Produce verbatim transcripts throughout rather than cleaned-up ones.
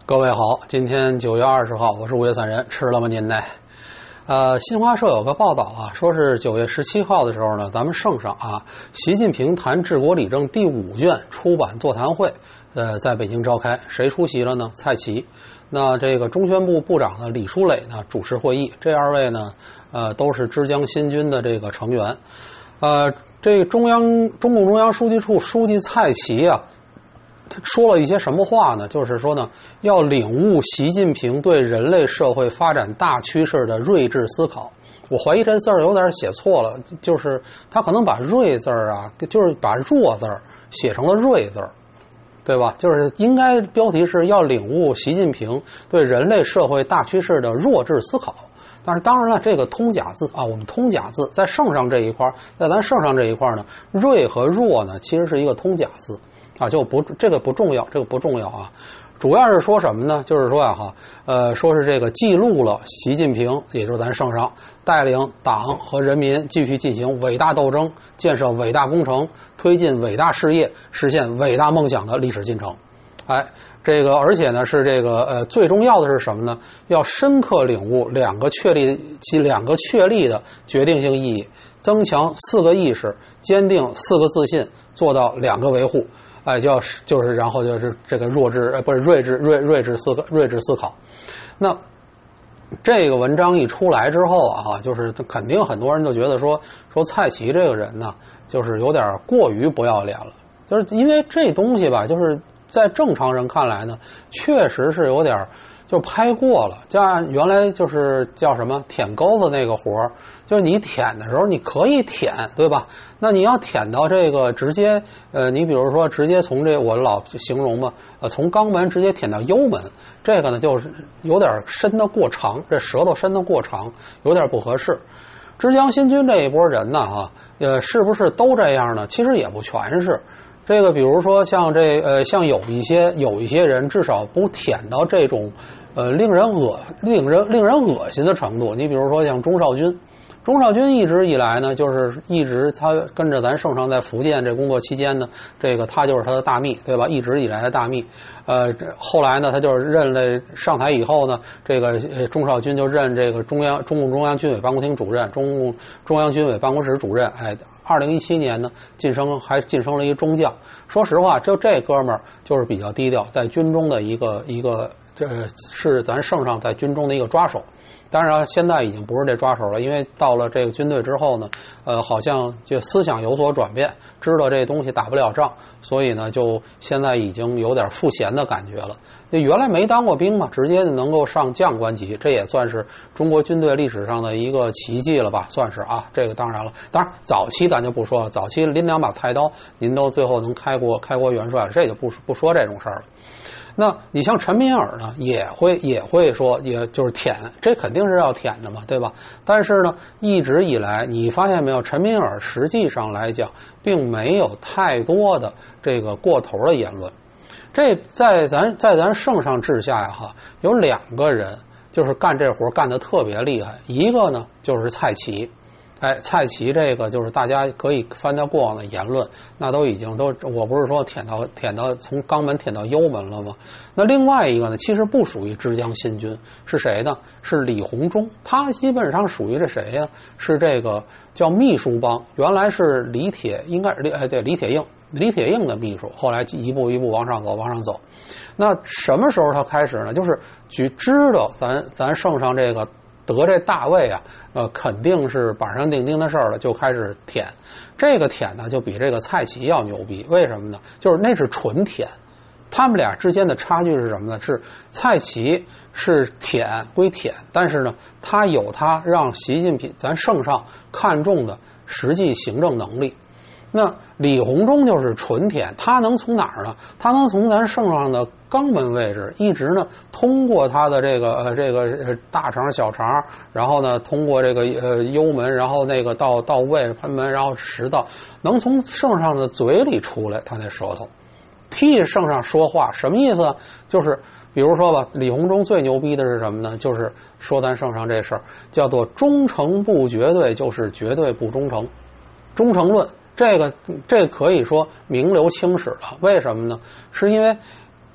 各位好，今天九月二十号，我是五月散人，吃了吗您呢？呃，新华社有个报道啊，说是九月十七号的时候呢，咱们圣上啊，习近平谈治国理政第五卷出版座谈会，呃，在北京召开，谁出席了呢？蔡奇。那这个中宣部部长呢，李书磊呢主持会议，这二位呢，呃，都是之江新军的这个成员。呃，这个中央中共中央书记处书记蔡奇啊。他说了一些什么话呢？就是说呢，要领悟习近平对人类社会发展大趋势的睿智思考。我怀疑这字儿有点写错了，就是他可能把“睿”字儿啊，就是把“弱”字儿写成了“睿”字儿，对吧？就是应该标题是要领悟习近平对人类社会大趋势的弱智思考。但是当然了，这个通假字啊，我们通假字在圣上这一块，在咱圣上这一块呢，“睿”和“弱”呢，其实是一个通假字。啊，就不这个不重要，这个不重要啊，主要是说什么呢？就是说呀、啊、哈，呃，说是这个记录了习近平，也就是咱圣上带领党和人民继续进行伟大斗争，建设伟大工程，推进伟大事业，实现伟大梦想的历史进程。哎，这个而且呢是这个呃最重要的是什么呢？要深刻领悟两个确立其两个确立的决定性意义，增强四个意识，坚定四个自信，做到两个维护。哎，就要就是然后就是这个弱智呃不是睿智睿睿智思睿智思考。那这个文章一出来之后啊，就是肯定很多人都觉得说说蔡奇这个人呢，就是有点过于不要脸了。就是因为这东西吧，就是在正常人看来呢，确实是有点就拍过了。就按原来就是叫什么舔钩子那个活儿，就是你舔的时候你可以舔，对吧？那你要舔到这个直接，呃，你比如说直接从这我老形容嘛，呃，从肛门直接舔到幽门，这个呢就是有点伸得过长，这舌头伸得过长，有点不合适。之江新军这一波人呢，哈，呃，是不是都这样呢？其实也不全是。这个比如说像这呃像有一些有一些人至少不舔到这种呃令人恶令人令人恶心的程度。你比如说像钟少军，钟少军一直以来呢，就是一直他跟着咱圣上在福建这工作期间呢，这个他就是他的大秘，对吧？一直以来的大秘。呃，后来呢，他就是任了上台以后呢，这个呃钟少军就任这个中央中共中央军委办公厅主任、中共中央军委办公室主任。哎，二零一七年呢，晋升还晋升了一中将。说实话，就这哥们儿就是比较低调，在军中的一个一个，这是咱圣上在军中的一个抓手。当然现在已经不是这抓手了，因为到了这个军队之后呢，呃，好像就思想有所转变，知道这东西打不了仗，所以呢，就现在已经有点赋闲的感觉了。就原来没当过兵嘛，直接能够上将官级，这也算是中国军队历史上的一个奇迹了吧，算是啊。这个当然了，当然早期咱就不说了，早期拎两把菜刀，您都最后能开国开国元帅了，这就不不说这种事儿了。那你像陈敏尔呢，也会也会说，也就是舔，这肯定是要舔的嘛，对吧？但是呢，一直以来你发现没有，陈敏尔实际上来讲，并没有太多的这个过头的言论。这在咱在咱圣上治下呀，哈，有两个人就是干这活干得特别厉害，一个呢就是蔡奇。哎，蔡奇这个就是大家可以翻到过往的言论，那都已经都，我不是说舔到舔到从肛门舔到幽门了吗？那另外一个呢，其实不属于之江新军，是谁呢？是李鸿忠，他基本上属于这谁呀？是这个叫秘书帮，原来是李铁，应该李哎对李铁映，李铁映的秘书，后来一步一步往上走，往上走。那什么时候他开始呢？就是举知道咱咱圣上这个。得这大位啊，呃，肯定是板上钉钉的事儿了，就开始舔。这个舔呢，就比这个蔡奇要牛逼。为什么呢？就是那是纯舔，他们俩之间的差距是什么呢？是蔡奇是舔归舔，但是呢，他有他让习近平咱圣上看重的实际行政能力。那李鸿忠就是纯舔，他能从哪儿呢？他能从咱圣上的肛门位置，一直呢通过他的这个呃这个呃大肠小肠，然后呢通过这个呃幽门，然后那个到到胃盆门，然后食道，能从圣上的嘴里出来，他那舌头替圣上说话，什么意思？就是比如说吧，李鸿忠最牛逼的是什么呢？就是说咱圣上这事儿叫做忠诚不绝对，就是绝对不忠诚，忠诚论。这个这可以说名留青史了。为什么呢？是因为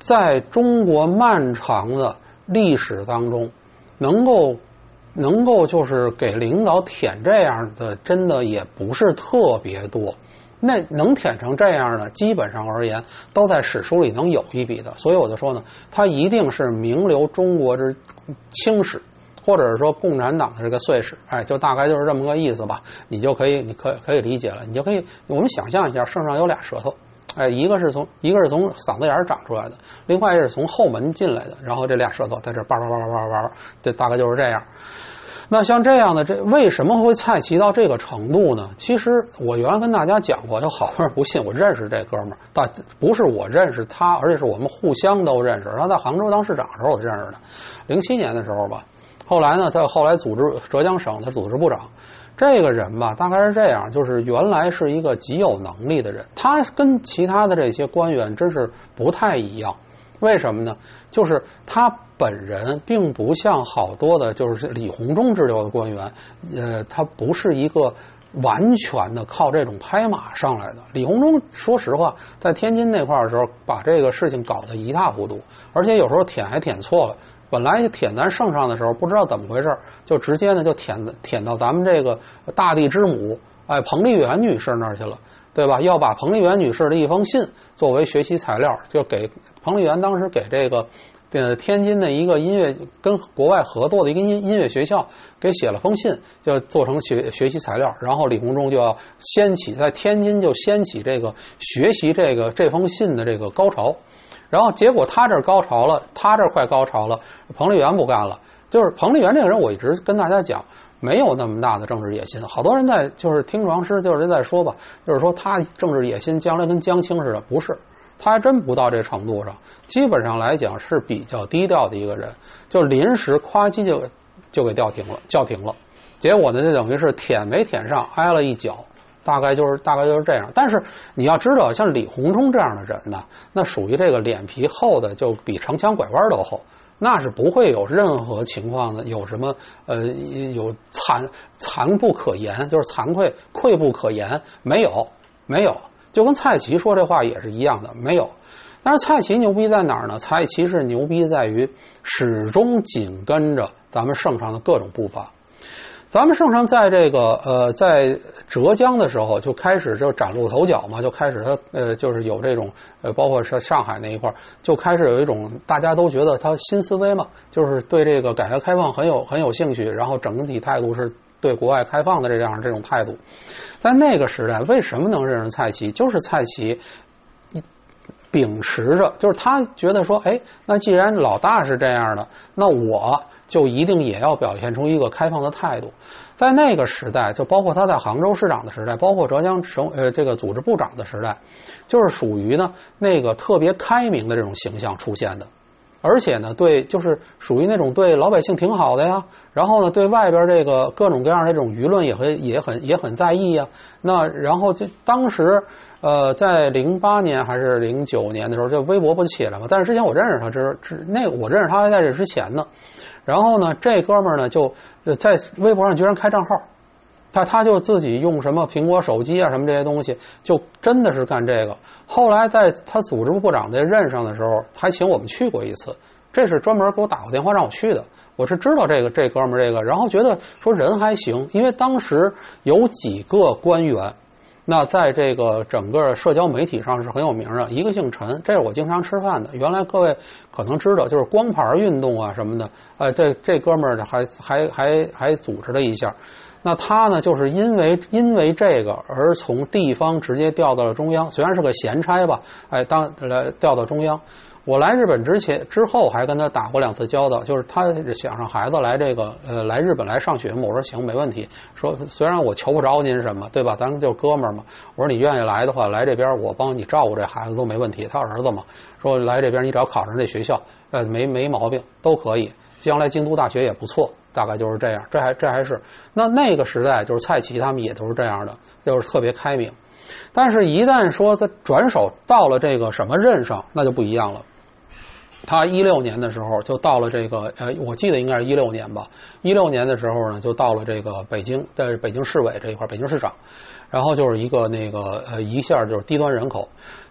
在中国漫长的历史当中，能够能够就是给领导舔这样的，真的也不是特别多。那能舔成这样的，基本上而言都在史书里能有一笔的。所以我就说呢，他一定是名留中国之清史，或者是说共产党的这个岁史，哎，就大概就是这么个意思吧。你就可以，你可可以理解了。你就可以，我们想象一下，圣上有俩舌头，哎，一个是从一个是从嗓子眼长出来的，另外一个是从后门进来的，然后这俩舌头在这叭叭叭叭叭叭，这大概就是这样。那像这样的，这为什么会菜奇到这个程度呢？其实我原来跟大家讲过，有好多人不信，我认识这哥们儿，但不是我认识他，而且是我们互相都认识。他在杭州当市长的时候我就认识的，零七年的时候吧。后来呢，他后来组织浙江省的组织部长。这个人吧，大概是这样，就是原来是一个极有能力的人，他跟其他的这些官员真是不太一样。为什么呢？就是他本人并不像好多的就是李鸿忠之流的官员，呃，他不是一个完全的靠这种拍马上来的。李鸿忠说实话在天津那块的时候把这个事情搞得一塌糊涂，而且有时候舔还舔错了，本来舔咱圣上的时候不知道怎么回事，就直接呢就舔舔到咱们这个大地之母哎彭丽媛女士那儿去了，对吧？要把彭丽媛女士的一封信作为学习材料，就给彭丽媛当时给这个呃天津的一个音乐跟国外合作的一个音音乐学校给写了封信，就做成学学习材料。然后李鸿忠就要掀起在天津就掀起这个学习这个这封信的这个高潮。然后结果他这儿高潮了，他这儿快高潮了，彭丽媛不干了。就是彭丽媛这个人，我一直跟大家讲，没有那么大的政治野心。好多人在就是听床师就是在说吧，就是说他政治野心将来跟江青似的，不是。他还真不到这程度上，基本上来讲是比较低调的一个人，就临时夸叽就就给叫停了，叫停了。结果呢，就等于是舔没舔上，挨了一脚，大概就是大概就是这样。但是你要知道，像李鸿忠这样的人呢，那属于这个脸皮厚的，就比城墙拐弯都厚，那是不会有任何情况的，有什么呃有惭惭不可言，就是惭愧愧不可言，没有没有。就跟蔡奇说这话也是一样的，没有。但是蔡奇牛逼在哪儿呢？蔡奇是牛逼在于始终紧跟着咱们圣上的各种步伐。咱们圣上在这个呃在浙江的时候就开始就崭露头角嘛，就开始他呃就是有这种呃包括是上海那一块就开始有一种大家都觉得他新思维嘛，就是对这个改革开放很有很有兴趣，然后整体态度是对国外开放的这样这种态度。在那个时代为什么能认识蔡奇，就是蔡奇秉持着，就是他觉得说，哎，那既然老大是这样的，那我就一定也要表现出一个开放的态度。在那个时代，就包括他在杭州市长的时代，包括浙江省呃这个组织部长的时代，就是属于呢那个特别开明的这种形象出现的。而且呢，对，就是属于那种对老百姓挺好的呀，然后呢，对外边这个各种各样的这种舆论也很也很也很在意呀。那然后就当时，呃，在零八年还是零九年的时候，就微博不起来嘛。但是之前我认识他，之之那个我认识他还在这之前呢。然后呢，这哥们儿呢就在微博上居然开账号。他他就自己用什么苹果手机啊什么这些东西，就真的是干这个。后来在他组织部部长在任上的时候，还请我们去过一次，这是专门给我打过电话让我去的。我是知道这个这哥们儿这个，然后觉得说人还行，因为当时有几个官员，那在这个整个社交媒体上是很有名的。一个姓陈，这是我经常吃饭的，原来各位可能知道，就是光盘运动啊什么的，呃，这这哥们儿还还还还组织了一下。那他呢，就是因为因为这个而从地方直接调到了中央，虽然是个闲差吧，哎，当来调到中央。我来日本之前之后还跟他打过两次交道，就是他想让孩子来这个呃来日本来上学嘛，我说行没问题，说虽然我求不着您什么，对吧？咱们就是哥们儿嘛，我说你愿意来的话，来这边我帮你照顾这孩子都没问题，他儿子嘛，说来这边你只要考上这学校，呃没没毛病都可以，将来京都大学也不错。大概就是这样，这还这还是那那个时代，就是蔡奇他们也都是这样的，就是特别开明。但是，一旦说他转手到了这个什么任上，那就不一样了。他一六年的时候就到了这个，呃，我记得应该是一六年吧。一六年的时候呢，就到了这个北京，在北京市委这一块，北京市长。然后就是一个那个呃，一下就是低端人口。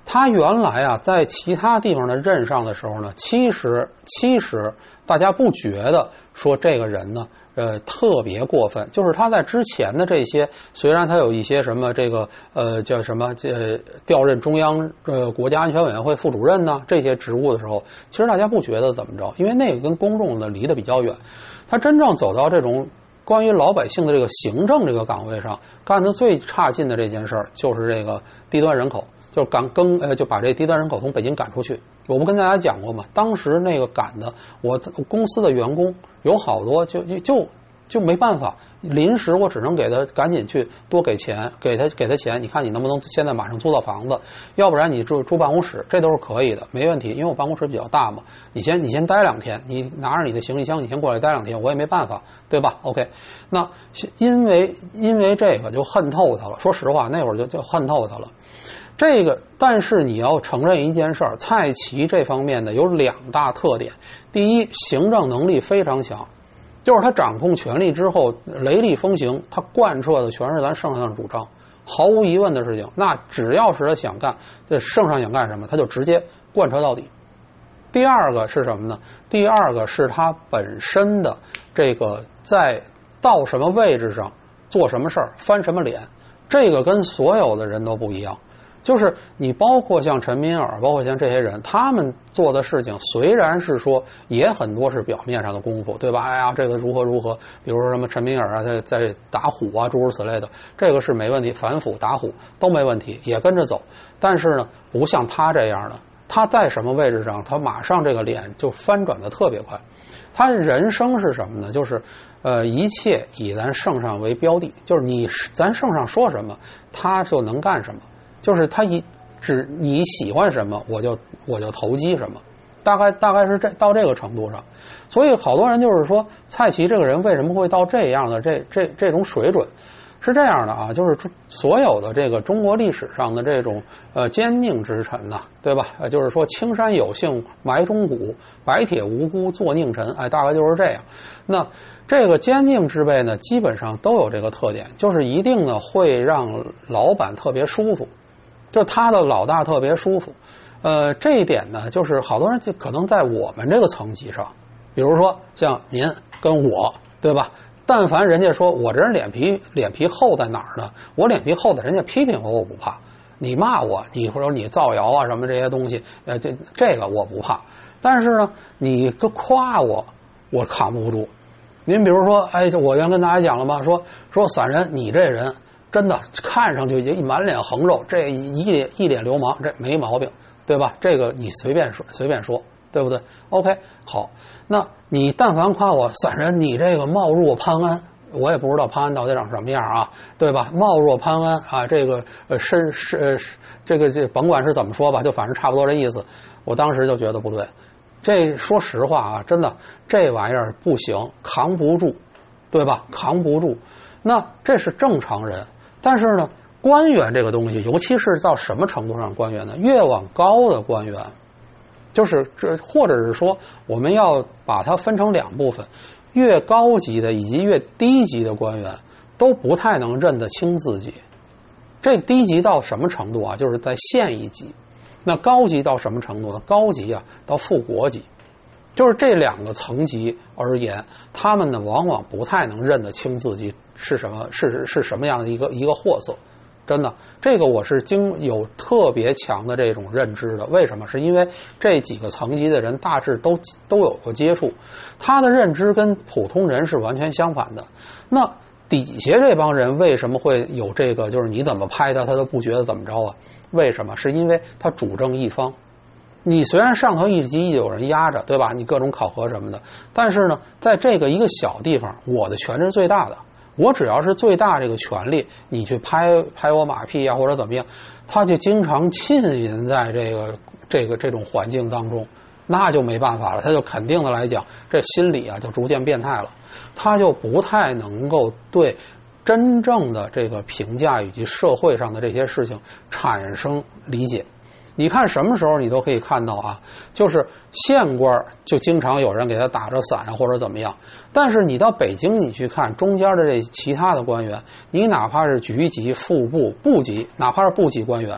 他原来啊在其他地方的任上的时候呢，其实其实大家不觉得说这个人呢呃特别过分，就是他在之前的这些，虽然他有一些什么这个呃叫什么呃调任中央呃国家安全委员会副主任呢这些职务的时候，其实大家不觉得怎么着，因为那个跟公众呢离得比较远。他真正走到这种关于老百姓的这个行政这个岗位上，干得最差劲的这件事儿就是这个低端人口，就是赶更呃就把这低端人口从北京赶出去。我不跟大家讲过吗？当时那个赶的，我公司的员工有好多就就就没办法，临时我只能给他赶紧去多给钱，给他给他钱，你看你能不能现在马上租到房子，要不然你住住办公室，这都是可以的，没问题，因为我办公室比较大嘛。你先你先待两天，你拿着你的行李箱，你先过来待两天，我也没办法，对吧 ？OK， 那因为因为这个就恨透他了。说实话，那会儿就就恨透他了。这个，但是你要承认一件事儿，蔡奇这方面呢有两大特点。第一，行政能力非常强，就是他掌控权力之后雷厉风行，他贯彻的全是咱圣上主张，毫无疑问的事情。那只要是他想干，这圣上想干什么，他就直接贯彻到底。第二个是什么呢？第二个是他本身的这个在到什么位置上做什么事儿，翻什么脸，这个跟所有的人都不一样。就是你包括像陈敏尔，包括像这些人，他们做的事情虽然是说也很多是表面上的功夫，对吧？哎呀，这个如何如何，比如说什么陈敏尔啊，在在打虎啊，诸如此类的，这个是没问题，反腐打虎都没问题，也跟着走。但是呢，不像他这样的，他在什么位置上，他马上这个脸就翻转的特别快。他人生是什么呢？就是呃，一切以咱圣上为标的，就是你咱圣上说什么，他就能干什么。就是他一只你喜欢什么，我就我就投机什么，大概大概是这到这个程度上。所以好多人就是说，蔡奇这个人为什么会到这样的这这这种水准？是这样的啊，就是所有的这个中国历史上的这种呃奸佞之臣呐、啊，对吧？呃，就是说青山有幸埋忠骨，白铁无辜做佞臣，哎，大概就是这样。那这个奸佞之辈呢，基本上都有这个特点，就是一定呢会让老板特别舒服。就是他的老大特别舒服，呃，这一点呢，就是好多人就可能在我们这个层级上，比如说像您跟我，对吧？但凡人家说我这人脸皮脸皮厚在哪儿呢？我脸皮厚的，人家批评我我不怕，你骂我，你或者你造谣啊什么这些东西，呃，这这个我不怕。但是呢，你个夸我，我扛不住。您比如说，哎，我原跟大家讲了嘛，说说散人，你这人。真的看上去就一满脸横肉，这一脸一脸流氓，这没毛病，对吧？这个你随便说随便说，对不对 ？OK， 好，那你但凡夸我散人，你这个貌若潘安，我也不知道潘安到底长什么样啊，对吧？貌若潘安啊，这个呃身是呃这个这甭管是怎么说吧，就反正差不多这意思。我当时就觉得不对，这说实话啊，真的这玩意儿不行，扛不住，对吧？扛不住，那这是正常人。但是呢，官员这个东西，尤其是到什么程度上官员呢？越往高的官员，就是这，或者是说，我们要把它分成两部分，越高级的以及越低级的官员都不太能认得清自己。这低级到什么程度啊？就是在县一级。那高级到什么程度呢？高级啊，到副国级。就是这两个层级而言，他们呢往往不太能认得清自己是什么是是什么样的一个一个货色，真的，这个我是经有特别强的这种认知的。为什么？是因为这几个层级的人大致都都有过接触，他的认知跟普通人是完全相反的。那底下这帮人为什么会有这个？就是你怎么拍他，他都不觉得怎么着啊？为什么？是因为他主政一方。你虽然上头一级有人压着，对吧？你各种考核什么的，但是呢，在这个一个小地方，我的权是最大的。我只要是最大这个权力，你去拍拍我马屁啊，或者怎么样，他就经常浸淫在这个这个这种环境当中，那就没办法了。他就肯定的来讲，这心理啊就逐渐变态了，他就不太能够对真正的这个评价以及社会上的这些事情产生理解。你看什么时候你都可以看到啊，就是县官就经常有人给他打着伞啊或者怎么样，但是你到北京你去看中间的这其他的官员，你哪怕是局级、副部、部级，哪怕是部级官员，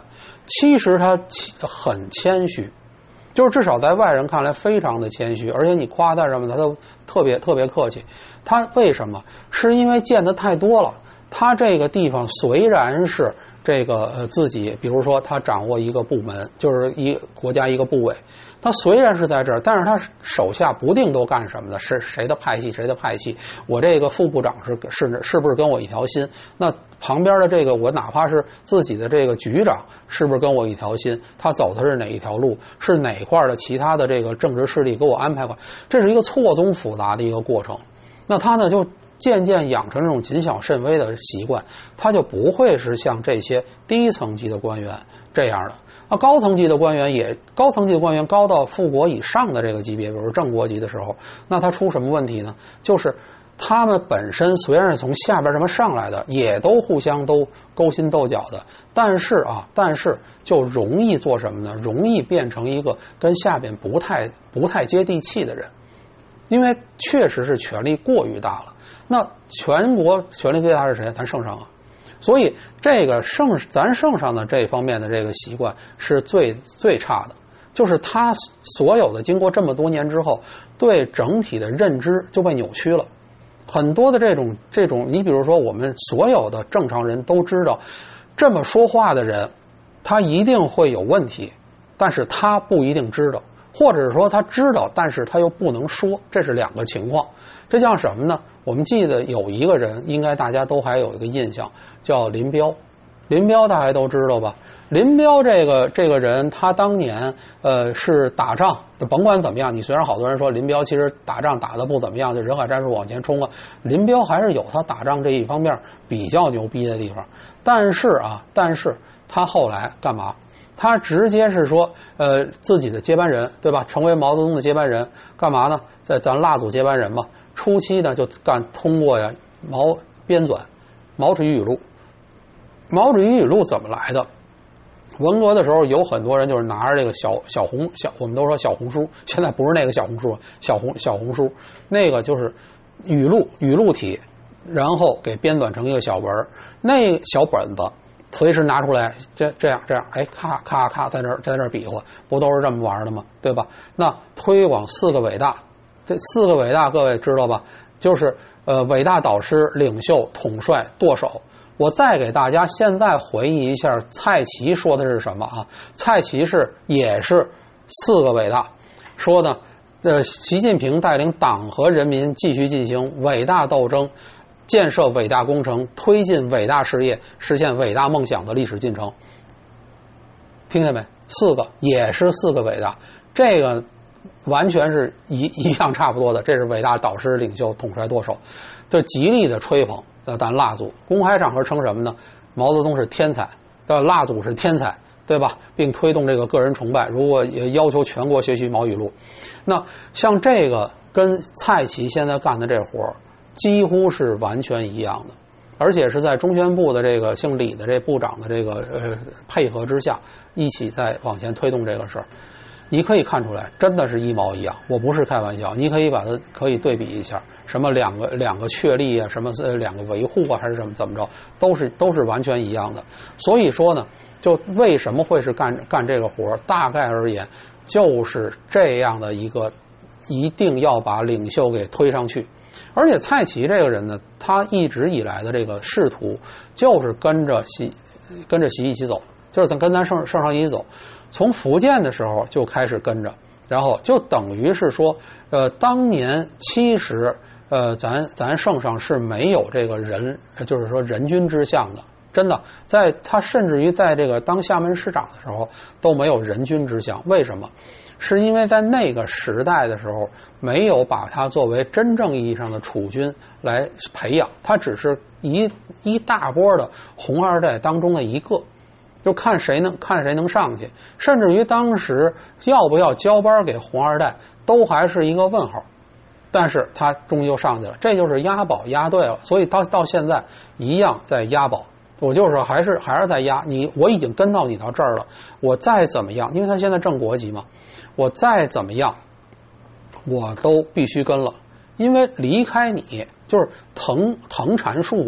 其实他很谦虚，就是至少在外人看来非常的谦虚，而且你夸他什么，他都特别特别客气。他为什么？是因为见得太多了。他这个地方虽然是这个呃自己，比如说他掌握一个部门，就是一国家一个部委，他虽然是在这儿，但是他手下不定都干什么的，是谁的派系谁的派系，我这个副部长是是是不是跟我一条心？那旁边的这个我哪怕是自己的这个局长，是不是跟我一条心？他走的是哪一条路？是哪块的其他的这个政治势力给我安排过？这是一个错综复杂的一个过程。那他呢就渐渐养成这种谨小慎微的习惯，他就不会是像这些低层级的官员这样的。那高层级的官员也，高层级的官员高到副国以上的这个级别，比如正国级的时候，那他出什么问题呢？就是他们本身虽然是从下边这么上来的，也都互相都勾心斗角的，但是啊，但是就容易做什么呢？容易变成一个跟下边不太不太接地气的人。因为确实是权力过于大了，那全国权力最大是谁？咱圣上啊，所以这个圣咱圣上的这方面的这个习惯是最最差的，就是他所有的经过这么多年之后，对整体的认知就被扭曲了。很多的这种这种，你比如说我们所有的正常人都知道，这么说话的人，他一定会有问题，但是他不一定知道。或者是说他知道，但是他又不能说，这是两个情况。这叫什么呢？我们记得有一个人，应该大家都还有一个印象，叫林彪。林彪大家都知道吧？林彪这个这个人，他当年呃是打仗，甭管怎么样，你虽然好多人说林彪其实打仗打得不怎么样，就人海战术往前冲啊，林彪还是有他打仗这一方面比较牛逼的地方。但是啊，但是他后来干嘛？他直接是说，呃，自己的接班人，对吧？成为毛泽东的接班人，干嘛呢？在咱蜡祖接班人嘛，初期呢就干通过呀毛编纂《毛主席语录》。《毛主席语录》怎么来的？文革的时候，有很多人就是拿着这个小小红小，我们都说小红书，现在不是那个小红书，小红小红书，那个就是语录语录体，然后给编纂成一个小文，那小本子。随时拿出来，这这样这样，哎，咔咔咔，在那儿在那儿比划，不都是这么玩的吗？对吧？那推广四个伟大，这四个伟大各位知道吧？就是呃，伟大导师、领袖、统帅、舵手。我再给大家现在回忆一下，蔡奇说的是什么啊？蔡奇是也是四个伟大，说呢，呃，习近平带领党和人民继续进行伟大斗争。建设伟大工程，推进伟大事业，实现伟大梦想的历史进程。听见没？四个也是四个伟大，这个完全是一一样差不多的。这是伟大导师、领袖、统帅、舵手，就极力的吹捧的咱蜡祖。公开场合称什么呢？毛泽东是天才，的蜡祖是天才，对吧？并推动这个个人崇拜。如果也要求全国学习毛语录，那像这个跟蔡奇现在干的这活儿。几乎是完全一样的，而且是在中宣部的这个姓李的这部长的这个呃配合之下，一起在往前推动这个事儿。你可以看出来，真的是一毛一样，我不是开玩笑。你可以把它可以对比一下，什么两个两个确立啊，什么呃两个维护啊，还是怎么怎么着，都是都是完全一样的。所以说呢，就为什么会是干干这个活儿？大概而言，就是这样的一个，一定要把领袖给推上去。而且蔡奇这个人呢，他一直以来的这个仕途就是跟着习跟着习一起走，就是咱跟咱圣圣上一起走。从福建的时候就开始跟着，然后就等于是说，呃，当年其实呃，咱咱圣上是没有这个人，就是说人君之相的，真的，在他甚至于在这个当厦门市长的时候都没有人君之相。为什么？是因为在那个时代的时候，没有把他作为真正意义上的储君来培养，他只是一一大波的红二代当中的一个，就看谁能看谁能上去，甚至于当时要不要交班给红二代，都还是一个问号。但是他终究上去了，这就是押宝押对了，所以到到现在一样在押宝。我就是说还是还是在压你，我已经跟到你到这儿了，我再怎么样，因为他现在正国级嘛，我再怎么样我都必须跟了，因为离开你就是藤藤缠树啊，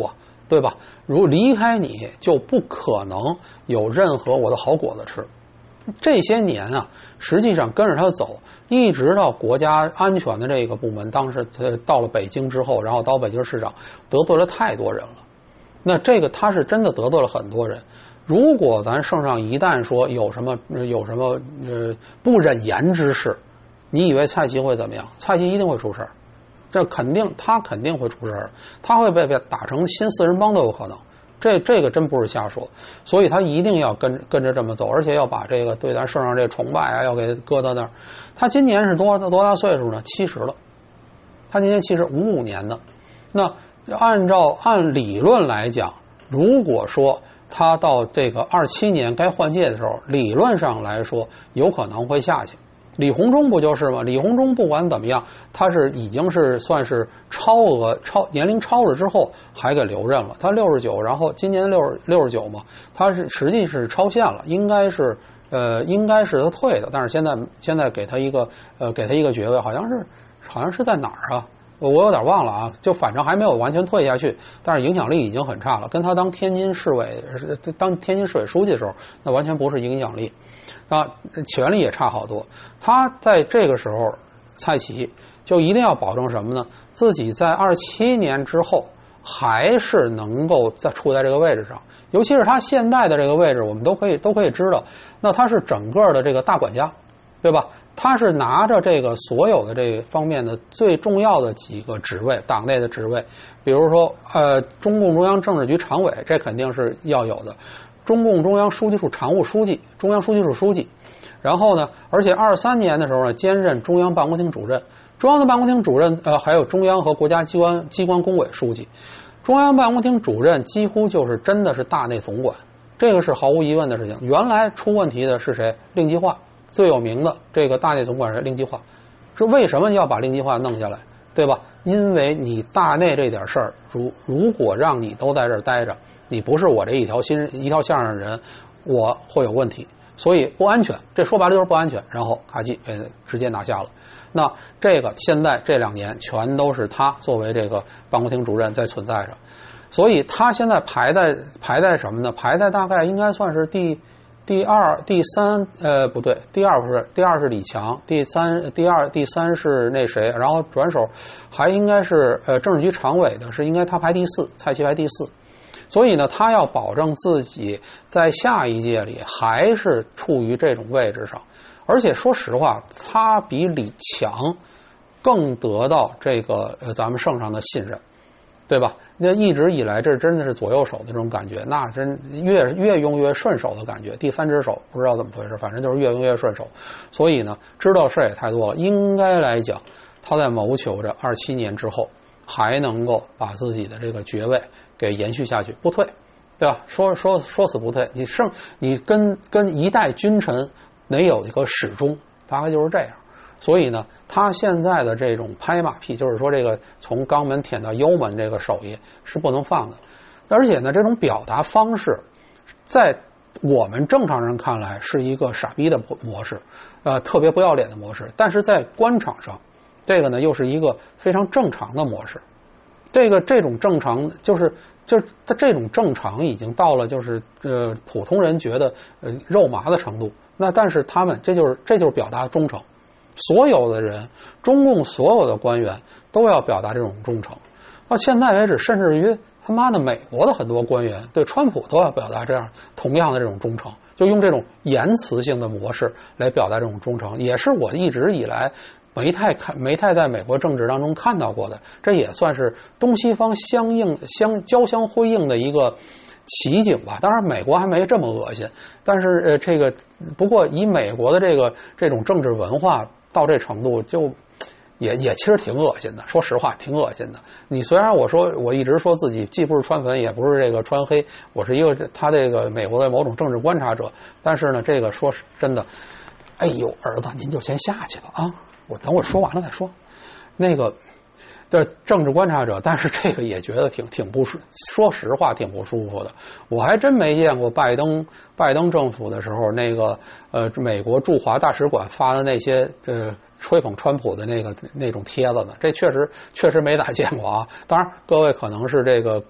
对吧？如离开你就不可能有任何我的好果子吃。这些年啊，实际上跟着他走，一直到国家安全的这个部门，当时呃到了北京之后，然后到北京市长，得罪了太多人了。那这个他是真的得罪了很多人。如果咱圣上一旦说有什么有什么呃不忍言之事，你以为蔡奇会怎么样？蔡奇一定会出事儿，这肯定他肯定会出事儿，他会被被打成新四人帮都有可能。这这个真不是瞎说，所以他一定要跟跟着这么走，而且要把这个对咱圣上这个崇拜啊，要给搁到那儿。他今年是多多大岁数呢？七十了，他今年七十五五年的。那按照按理论来讲，如果说他到这个二七年该换届的时候，理论上来说有可能会下去。李鸿忠不就是吗？李鸿忠不管怎么样，他是已经是算是超额超年龄超了之后还给留任了。他六十九，然后今年六十六十九嘛，他是实际是超限了，应该是呃应该是他退的，但是现在现在给他一个呃给他一个爵位，好像是好像是在哪儿啊？我有点忘了啊，就反正还没有完全退下去，但是影响力已经很差了。跟他当天津市委当天津市委书记的时候，那完全不是影响力。啊，权力也差好多。他在这个时候，蔡奇就一定要保证什么呢？自己在二七年之后还是能够再处在这个位置上。尤其是他现在的这个位置，我们都可以都可以知道，那他是整个的这个大管家，对吧？他是拿着这个所有的这个方面的最重要的几个职位，党内的职位，比如说呃，中共中央政治局常委，这肯定是要有的。中共中央书记处常务书记、中央书记处书记，然后呢，而且二三年的时候呢，兼任中央办公厅主任，中央的办公厅主任，呃，还有中央和国家机关机关工委书记，中央办公厅主任几乎就是真的是大内总管，这个是毫无疑问的事情。原来出问题的是谁？令计划，最有名的这个大内总管是令计划，是为什么要把令计划弄下来，对吧？因为你大内这点事儿，如如果让你都在这儿待着。你不是我这一条心一条线上的人，我会有问题，所以不安全。这说白了就是不安全。然后卡基给直接拿下了。那这个现在这两年全都是他作为这个办公厅主任在存在着，所以他现在排在排在什么呢？排在大概应该算是第第二、第三，呃，不对，第二不是，第二是李强，第三、第二、第三是那谁，然后转手还应该是呃政治局常委的，是应该他排第四，蔡奇排第四。所以呢，他要保证自己在下一届里还是处于这种位置上，而且说实话，他比李强更得到这个呃咱们圣上的信任，对吧？那一直以来，这真的是左右手的这种感觉，那真越越用越顺手的感觉。第三只手不知道怎么回事，反正就是越用越顺手。所以呢，知道事儿也太多了，应该来讲，他在谋求着二七年之后还能够把自己的这个爵位给延续下去，不退，对吧？说说说死不退，你胜你跟跟一代君臣得有一个始终，大概就是这样。所以呢，他现在的这种拍马屁，就是说这个从肛门舔到幽门这个手艺是不能放的，而且呢，这种表达方式，在我们正常人看来是一个傻逼的模式，呃，特别不要脸的模式，但是在官场上，这个呢又是一个非常正常的模式。这个这种正常就是就是它这种正常已经到了就是呃普通人觉得呃肉麻的程度。那但是他们这就是这就是表达忠诚，所有的人，中共所有的官员都要表达这种忠诚。到现在为止，甚至于他妈的美国的很多官员对川普都要表达这样同样的这种忠诚，就用这种言辞性的模式来表达这种忠诚，也是我一直以来没太看没太在美国政治当中看到过的，这也算是东西方相应相交相辉映的一个奇景吧。当然美国还没这么恶心，但是呃这个不过以美国的这个这种政治文化到这程度，就也也其实挺恶心的，说实话挺恶心的。你虽然我说我一直说自己既不是川粉也不是这个川黑，我是一个他这个美国的某种政治观察者，但是呢这个说是真的，哎呦儿子您就先下去吧啊，我等我说完了再说。那个这政治观察者，但是这个也觉得挺挺不舒，说实话挺不舒服的。我还真没见过拜登拜登政府的时候，那个呃美国驻华大使馆发的那些呃吹捧川普的那个那种帖子呢，这确实确实没咋见过啊。当然，各位可能是这个嗯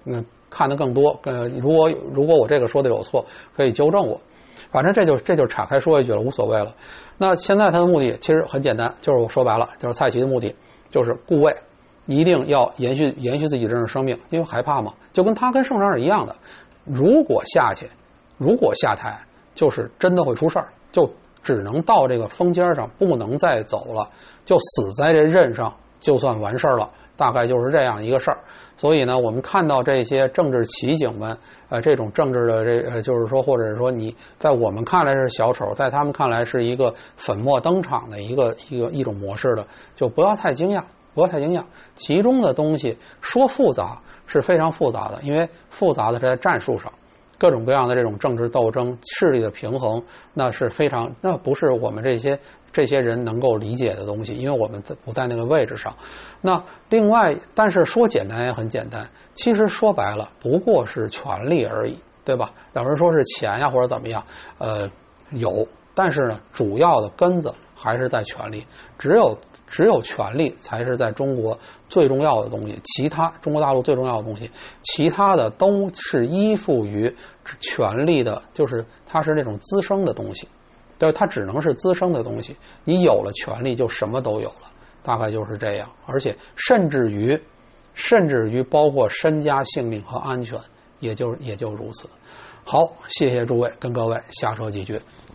看得更多。呃，如果如果我这个说的有错，可以纠正我。反正这就这就岔开说一句了，无所谓了。那现在他的目的其实很简单，就是我说白了，就是蔡奇的目的就是固位，一定要延续延续自己的生命，因为害怕嘛，就跟他跟圣上是一样的。如果下去，如果下台，就是真的会出事儿，就只能到这个峰尖上，不能再走了，就死在这任上，就算完事儿了。大概就是这样一个事儿。所以呢，我们看到这些政治奇景们，呃，这种政治的这呃，就是说，或者是说你在我们看来是小丑，在他们看来是一个粉墨登场的一个一个一种模式的，就不要太惊讶，不要太惊讶。其中的东西说复杂是非常复杂的，因为复杂的是在战术上。各种各样的这种政治斗争、势力的平衡，那是非常，那不是我们这些这些人能够理解的东西，因为我们不在那个位置上。那另外，但是说简单也很简单，其实说白了不过是权力而已，对吧？有人说是钱呀或者怎么样，呃，有，但是呢，主要的根子还是在权力，只有。只有权力才是在中国最重要的东西，其他中国大陆最重要的东西，其他的都是依附于权力的，就是它是那种滋生的东西，对，它只能是滋生的东西。你有了权力，就什么都有了，大概就是这样。而且甚至于，甚至于包括身家性命和安全，也就也就如此。好，谢谢诸位，跟各位下车几句。